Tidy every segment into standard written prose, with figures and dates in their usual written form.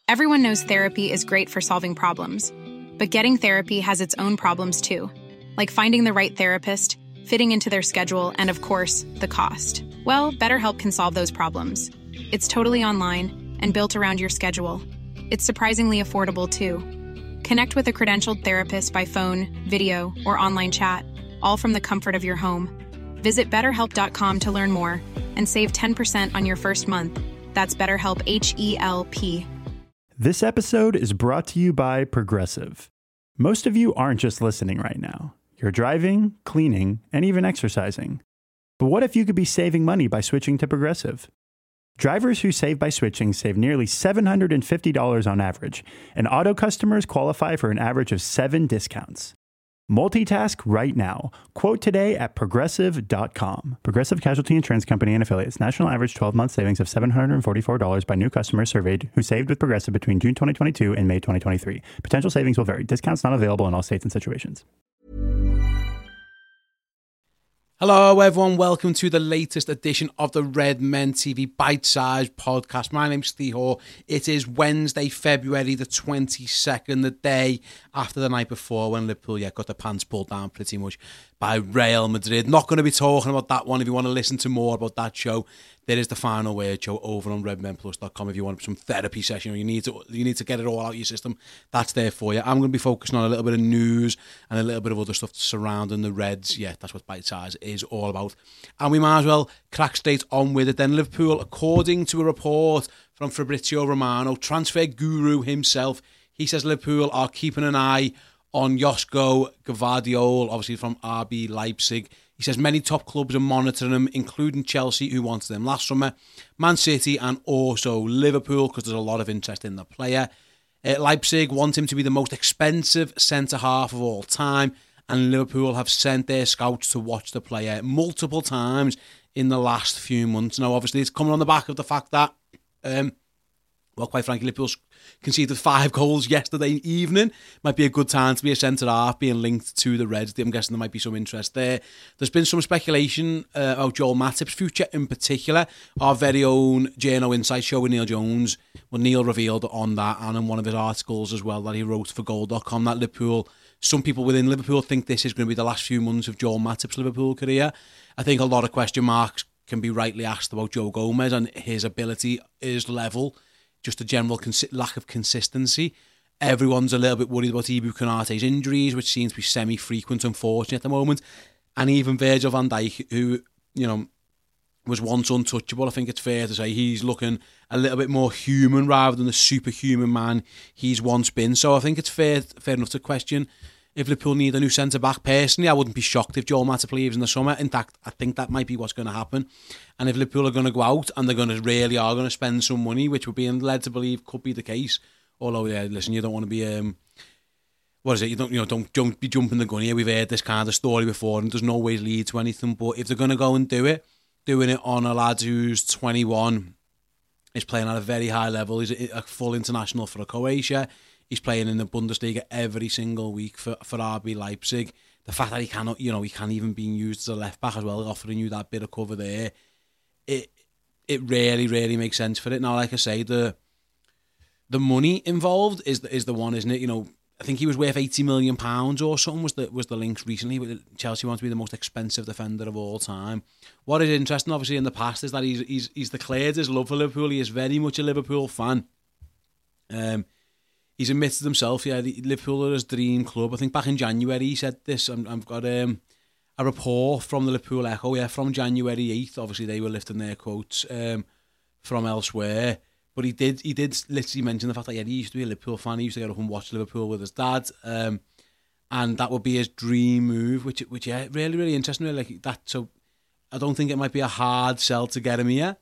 Everyone knows therapy is great for solving problems, but getting therapy has its own problems too, like finding the right therapist, fitting into their schedule, and of course, the cost. Well, BetterHelp can solve those problems. It's totally online and built around your schedule. It's surprisingly affordable too. Connect with a credentialed therapist by phone, video, or online chat, all from the comfort of your home. Visit BetterHelp.com to learn more and save 10% on your first month. That's BetterHelp, H-E-L-P. This episode is brought to you by Progressive. Most of you aren't just listening right now. You're driving, cleaning, and even exercising. But what if you could be saving money by switching to Progressive? Drivers who save by switching save nearly $750 on average, and auto customers qualify for an average of 7 discounts. Multitask right now. Quote today at Progressive.com. Progressive Casualty Insurance Company and Affiliates. National average 12-month savings of $744 by new customers surveyed who saved with Progressive between June 2022 and May 2023. Potential savings will vary. Discounts not available in all states and situations. Hello everyone, welcome to the latest edition of the Red Men TV Bite-Sized Podcast. My name's Steve Hoare. It is Wednesday, February the 22nd, the day after the night before when Liverpool got the pants pulled down pretty much by Real Madrid. Not going to be talking about that one. If you want to listen to more about that show, there is the Final Word show over on redmenplus.com. If you want some therapy session or you need to get it all out of your system, that's there for you. I'm going to be focusing on a little bit of news and a little bit of other stuff surrounding the Reds. Yeah, that's what Bite Size is all about. And we might as well crack straight on with it then. Liverpool, according to a report from Fabrizio Romano, transfer guru himself, he says Liverpool are keeping an eye on Joško Gvardiol, obviously from RB Leipzig. He says many top clubs are monitoring him, including Chelsea, who wanted him last summer, Man City, and also Liverpool, because there's a lot of interest in the player. Leipzig want him to be the most expensive centre-half of all time, and Liverpool have sent their scouts to watch the player multiple times in the last few months. Now, obviously, it's coming on the back of the fact that, quite frankly, Liverpool's conceded 5 goals yesterday evening. Might be a good time to be a centre-half being linked to the Reds. I'm guessing there might be some interest there. There's been some speculation about Joel Matip's future in particular. Our very own JNO Insight show with Neil Jones, well, Neil revealed on that and in one of his articles as well that he wrote for Goal.com that Liverpool, some people within Liverpool think this is going to be the last few months of Joel Matip's Liverpool career. I think a lot of question marks can be rightly asked about Joe Gomez and his ability, his level, just a general lack of consistency. Everyone's a little bit worried about Ibou Konaté's injuries, which seems to be semi-frequent, unfortunately, at the moment. And even Virgil van Dijk, who, was once untouchable, I think it's fair to say he's looking a little bit more human rather than the superhuman man he's once been. So I think it's fair enough to question if Liverpool need a new centre-back. Personally, I wouldn't be shocked if Joel Matip leaves in the summer. In fact, I think that might be what's going to happen. And if Liverpool are going to go out and they're going to really are going to spend some money, which we're being led to believe could be the case. Although, yeah, listen, you don't want to be you don't be jumping the gun here. We've heard this kind of story before, and it doesn't always lead to anything. But if they're going to go and doing it on a lad who's 21, is playing at a very high level. He's a full international for Croatia. He's playing in the Bundesliga every single week for RB Leipzig. The fact that he cannot, he can't even be used as a left back as well, offering you that bit of cover there, it really, really makes sense for it. Now, like I say, the money involved is the one, isn't it? I think he was worth £80 million or something was the links recently. Chelsea wants to be the most expensive defender of all time. What is interesting, obviously, in the past is that he's declared his love for Liverpool. He is very much a Liverpool fan. He's admitted himself, Liverpool are his dream club. I think back in January he said this. I've got a report from the Liverpool Echo, from January 8th. Obviously, they were lifting their quotes from elsewhere. But he did literally mention the fact that he used to be a Liverpool fan. He used to get up and watch Liverpool with his dad. And that would be his dream move, which really, really interesting. Really like that. So I don't think it might be a hard sell to get him here.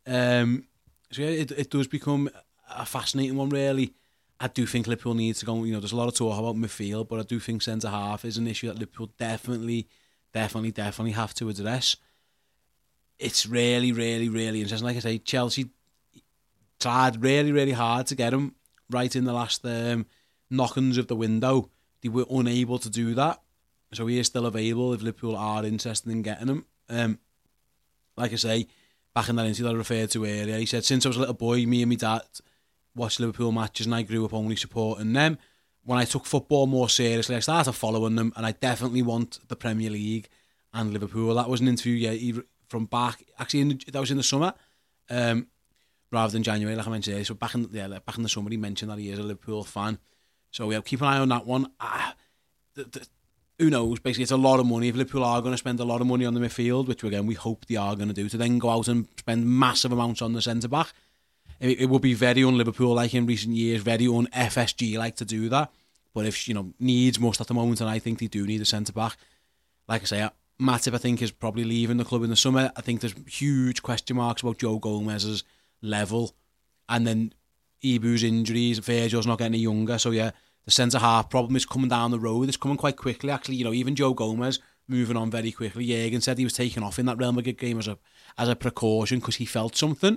It does become a fascinating one, really. I do think Liverpool needs to go, there's a lot of talk about midfield, but I do think centre-half is an issue that Liverpool definitely have to address. It's really, really, really interesting. Like I say, Chelsea tried really, really hard to get him right in the last knockings of the window. They were unable to do that. So he is still available if Liverpool are interested in getting him. Like I say, back in that interview that I referred to earlier, he said, since I was a little boy, me and my dad watched Liverpool matches and I grew up only supporting them. When I took football more seriously, I started following them, and I definitely want the Premier League and Liverpool. That was an interview from back, actually that was in the summer, rather than January, like I mentioned earlier. So back in the summer, he mentioned that he is a Liverpool fan. So yeah, keep an eye on that one. Who knows? Basically, it's a lot of money. If Liverpool are going to spend a lot of money on the midfield, which again we hope they are going to do, to then go out and spend massive amounts on the centre back, it would be very un-Liverpool like in recent years, very un-FSG like to do that. But if needs must at the moment, and I think they do need a centre back. Like I say, Matip I think is probably leaving the club in the summer. I think there's huge question marks about Joe Gomez's level, and then Ibu's injuries. Virgil's not getting any younger, so yeah. The centre-half problem is coming down the road. It's coming quite quickly, actually. Even Joe Gomez moving on very quickly. Jürgen said he was taken off in that Real Madrid game as a precaution because he felt something.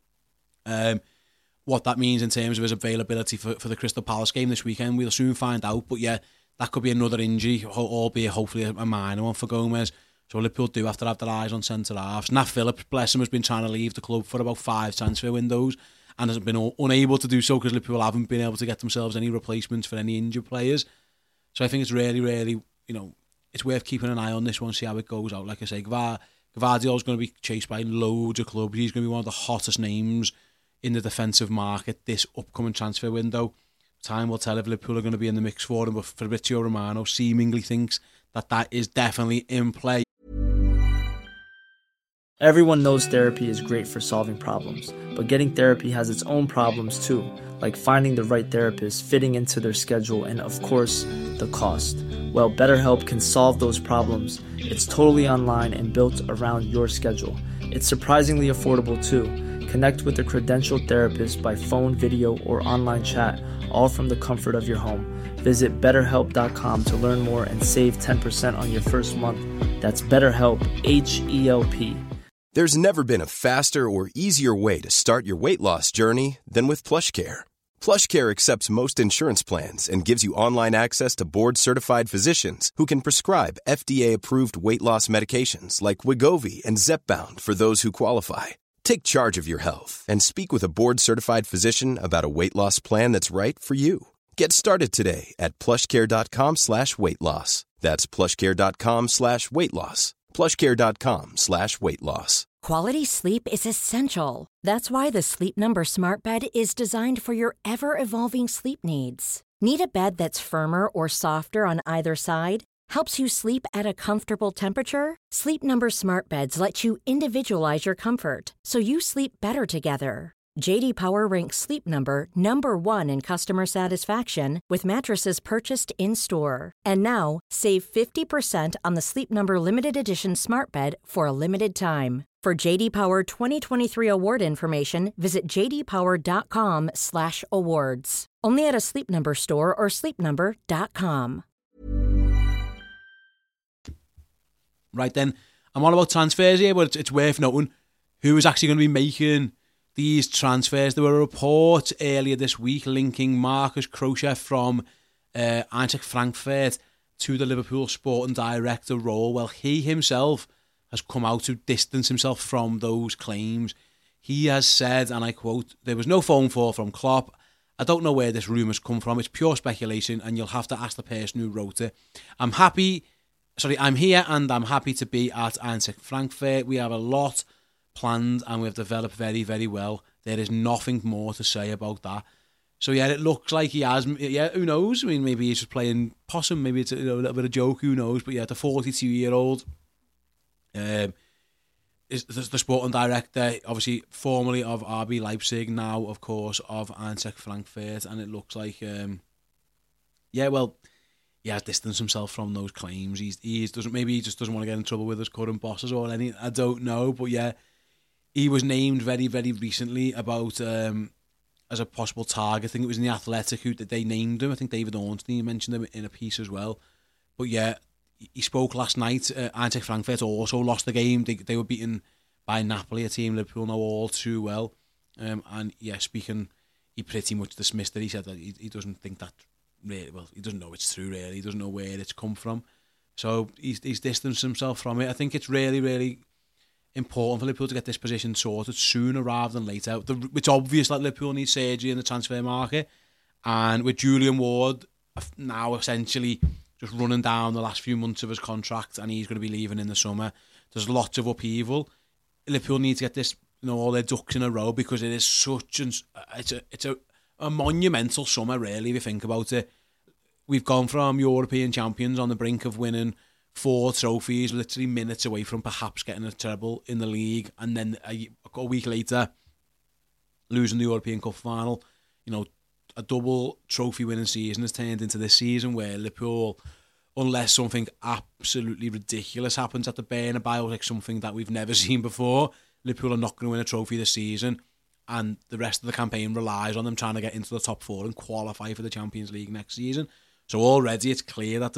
What that means in terms of his availability for the Crystal Palace game this weekend, we'll soon find out. But yeah, that could be another injury, albeit hopefully a minor one for Gomez. So Liverpool do have to have their eyes on centre-halves. Nat Phillips, bless him, has been trying to leave the club for about 5 transfer windows, and has been unable to do so because Liverpool haven't been able to get themselves any replacements for any injured players. So I think it's really, really, it's worth keeping an eye on this one, see how it goes out. Like I say, Gvardiol's going to be chased by loads of clubs. He's going to be one of the hottest names in the defensive market this upcoming transfer window. Time will tell if Liverpool are going to be in the mix for him, but Fabrizio Romano seemingly thinks that is definitely in play. Everyone knows therapy is great for solving problems, but getting therapy has its own problems too, like finding the right therapist, fitting into their schedule, and of course, the cost. Well, BetterHelp can solve those problems. It's totally online and built around your schedule. It's surprisingly affordable too. Connect with a credentialed therapist by phone, video, or online chat, all from the comfort of your home. Visit BetterHelp.com to learn more and save 10% on your first month. That's BetterHelp, H-E-L-P. There's never been a faster or easier way to start your weight loss journey than with PlushCare. PlushCare accepts most insurance plans and gives you online access to board-certified physicians who can prescribe FDA-approved weight loss medications like Wegovy and Zepbound for those who qualify. Take charge of your health and speak with a board-certified physician about a weight loss plan that's right for you. Get started today at plushcare.com/weight-loss. That's plushcare.com/weight-loss. plushcare.com/weight-loss. Quality sleep is essential. That's why the Sleep Number Smart Bed is designed for your ever-evolving sleep needs. Need a bed that's firmer or softer on either side? Helps you sleep at a comfortable temperature? Sleep Number Smart Beds let you individualize your comfort, so you sleep better together. J.D. Power ranks Sleep Number number 1 in customer satisfaction with mattresses purchased in-store. And now, save 50% on the Sleep Number Limited Edition Smart Bed for a limited time. For J.D. Power 2023 award information, visit jdpower.com/awards. Only at a Sleep Number store or sleepnumber.com. Right then, I'm all about transfers here, but it's worth noting who is actually going to be making these transfers. There were a report earlier this week linking Marcus Kroscher from Eintracht Frankfurt to the Liverpool sporting director role. Well, he himself has come out to distance himself from those claims. He has said, and I quote, "There was no phone call from Klopp. I don't know where this rumour's come from. It's pure speculation, and you'll have to ask the person who wrote it. I'm here and I'm happy to be at Eintracht Frankfurt. We have a lot planned and we've developed very, very well. There is nothing more to say about that." So yeah, it looks like he has. Yeah, who knows? I mean, maybe he's just playing possum. Maybe it's a little bit of a joke. Who knows? But yeah, the 42-year-old is the sporting director, obviously formerly of RB Leipzig, now of course of Eintracht Frankfurt, and it looks like he has distanced himself from those claims. He just doesn't want to get in trouble with his current bosses or anything. I don't know, but yeah, he was named very, very recently about as a possible target. I think it was in the Athletic who that they named him. I think David Ornstein mentioned him in a piece as well. But yeah, he spoke last night. Eintracht Frankfurt also lost the game. They were beaten by Napoli, a team Liverpool know all too well. And yeah, speaking, he pretty much dismissed it. He said that he doesn't think that really, well, he doesn't know it's true really. He doesn't know where it's come from. So he's distanced himself from it. I think it's really, really important for Liverpool to get this position sorted sooner rather than later. It's obvious that Liverpool needs surgery in the transfer market, and with Julian Ward now essentially just running down the last few months of his contract, and he's going to be leaving in the summer, there's lots of upheaval. Liverpool need to get this, all their ducks in a row, because it is such it's a monumental summer, really, if you think about it. We've gone from European champions on the brink of winning 4 trophies, literally minutes away from perhaps getting a treble in the league, and then a week later losing the European Cup final. A double trophy winning season has turned into this season where Liverpool, unless something absolutely ridiculous happens at the Bernabeu, like something that we've never seen before, Liverpool are not going to win a trophy this season, and the rest of the campaign relies on them trying to get into the top 4 and qualify for the Champions League next season. So already it's clear that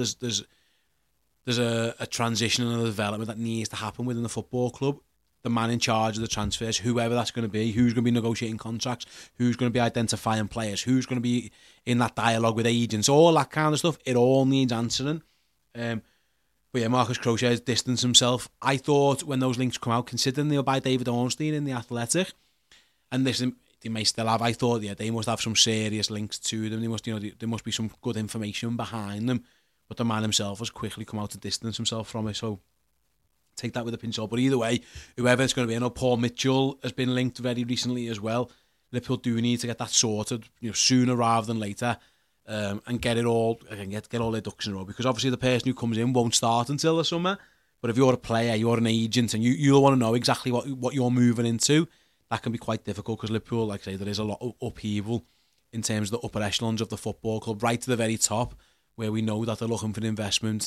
there's a transition and a development that needs to happen within the football club. The man in charge of the transfers, whoever that's going to be, who's going to be negotiating contracts, who's going to be identifying players, who's going to be in that dialogue with agents, all that kind of stuff, it all needs answering. But yeah, Marcus Crochet has distanced himself. I thought when those links come out, considering they were by David Ornstein in The Athletic, and this they may still have, I thought, they must have some serious links to them. They must, there must be some good information behind them. But the man himself has quickly come out to distance himself from it, so take that with a pinch of salt. But either way, whoever it's going to be, I know Paul Mitchell has been linked very recently as well. Liverpool do need to get that sorted, sooner rather than later, and get it all, get all their ducks in a row. Because obviously the person who comes in won't start until the summer. But if you're a player, you're an agent, and you'll want to know exactly what you're moving into, that can be quite difficult, because Liverpool, like I say, there is a lot of upheaval in terms of the upper echelons of the football club, right to the very top, where we know that they're looking for investment.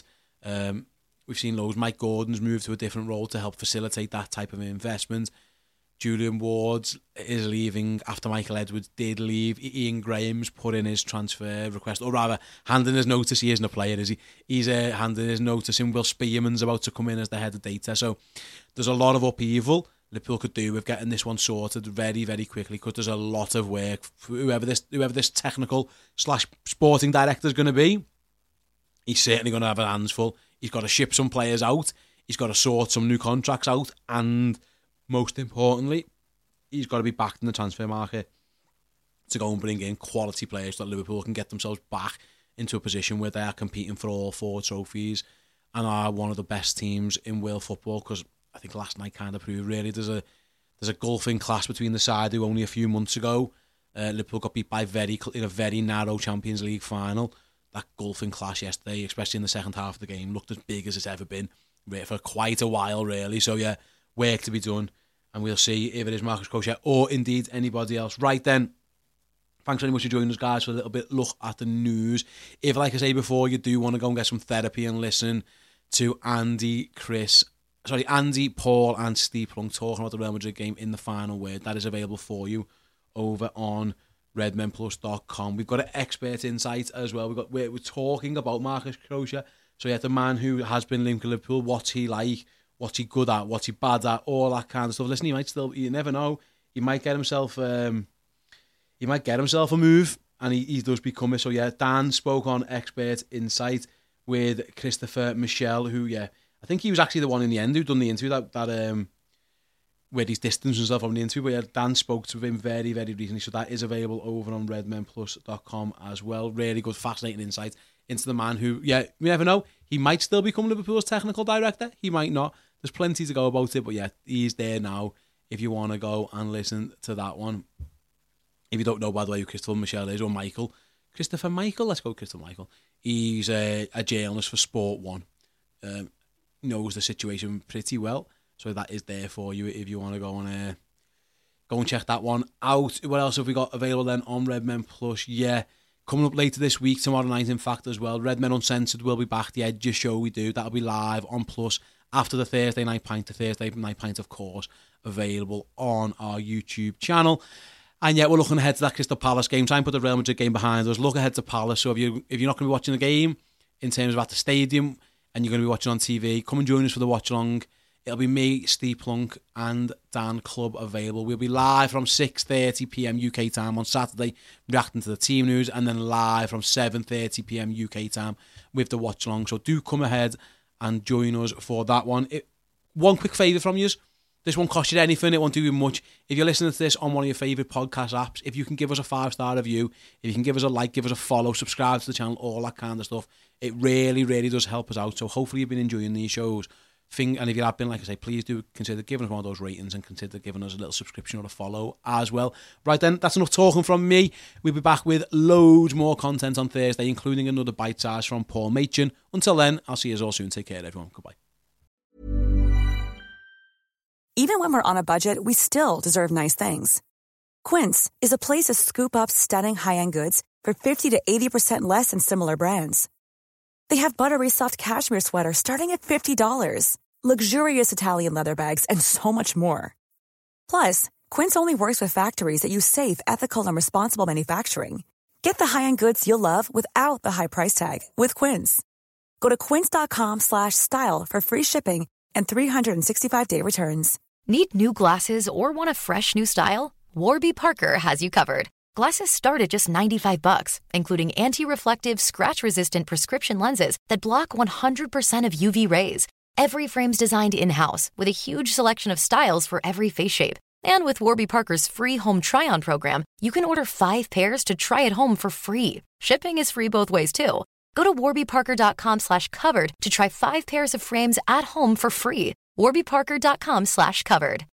We've seen loads. Mike Gordon's moved to a different role to help facilitate that type of investment. Julian Ward is leaving after Michael Edwards did leave. Ian Graham's put in his transfer request, or rather, handing his notice. He isn't a player, is he? He's handing his notice in. Will Spearman's about to come in as the head of data. So there's a lot of upheaval Liverpool could do with getting this one sorted very, very quickly, because there's a lot of work for whoever this technical / sporting director is going to be. He's certainly going to have his hands full. He's got to ship some players out. He's got to sort some new contracts out. And most importantly, he's got to be backed in the transfer market to go and bring in quality players so that Liverpool can get themselves back into a position where they are competing for all 4 trophies and are one of the best teams in world football. Because I think last night kind of proved, really, there's a gulfing clash between the side who only a few months ago Liverpool got beat by in a very narrow Champions League final. That gulfing clash yesterday, especially in the second half of the game, looked as big as it's ever been for quite a while, really. So yeah, work to be done, and we'll see if it is Marcus Crochet or indeed anybody else. Right then, thanks very much for joining us, guys, for a little bit look at the news. If, like I say before, you do want to go and get some therapy and listen to Andy, Paul and Steve Plunk talking about the Real Madrid game in the final word, that is available for you over on redmenplus.com. We've got an expert insight as well. We're talking about Marcus Crochet. So yeah, the man who has been linked to Liverpool, what's he like, what's he good at, what's he bad at, all that kind of stuff. Listen, you never know, he might get himself a move, and he does become it. So yeah, Dan spoke on Expert Insight with Christopher Michel, who, yeah, I think he was actually the one in the end who done the interview that where he's distanced himself from the interview. But yeah, Dan spoke to him very, very recently, so that is available over on redmenplus.com as well. Really good, fascinating insight into the man who, yeah, you never know, he might still become Liverpool's technical director, he might not. There's plenty to go about it, but yeah, he's there now if you want to go and listen to that one. If you don't know, by the way, who Christopher Michel is, or Michael. Christopher Michael? Let's go Christopher Michael. He's a journalist for Sport 1. Knows the situation pretty well. So that is there for you if you want to go and check that one out. What else have we got available then on Red Men Plus? Yeah, coming up later this week, tomorrow night, in fact, as well. Red Men Uncensored will be back. The Edge show we do, that'll be live on Plus after the Thursday Night Pint. The Thursday Night Pint, of course, available on our YouTube channel. And yeah, we're looking ahead to that Crystal Palace game. Try and put the Real Madrid game behind us. Look ahead to Palace. So if you're not going to be watching the game in terms of at the stadium and you're going to be watching on TV, come and join us for the watch along. It'll be me, Steve Plunk, and Dan Clubb available. We'll be live from 6:30 p.m. UK time on Saturday, reacting to the team news, and then live from 7:30 p.m. UK time with the watch along. So do come ahead and join us for that one. One quick favour from you. This won't cost you anything. It won't do you much. If you're listening to this on one of your favourite podcast apps, if you can give us a 5-star review, if you can give us a like, give us a follow, subscribe to the channel, all that kind of stuff, it really, really does help us out. So hopefully you've been enjoying these shows. And if you have been, like I say, please do consider giving us one of those ratings and consider giving us a little subscription or a follow as well. Right then, that's enough talking from me. We'll be back with loads more content on Thursday, including another bite size from Paul Machin. Until then, I'll see you all soon. Take care, everyone. Goodbye. Even when we're on a budget, we still deserve nice things. Quince is a place to scoop up stunning high-end goods for 50 to 80% less than similar brands. They have buttery soft cashmere sweaters starting at $50, luxurious Italian leather bags, and so much more. Plus, Quince only works with factories that use safe, ethical, and responsible manufacturing. Get the high-end goods you'll love without the high price tag with Quince. Go to quince.com/style for free shipping and 365-day returns. Need new glasses or want a fresh new style? Warby Parker has you covered. Glasses start at just $95, including anti-reflective, scratch-resistant prescription lenses that block 100% of UV rays. Every frame's designed in-house with a huge selection of styles for every face shape. And with Warby Parker's free home try-on program, you can order 5 pairs to try at home for free. Shipping is free both ways, too. Go to warbyparker.com/covered to try 5 pairs of frames at home for free. warbyparker.com/covered.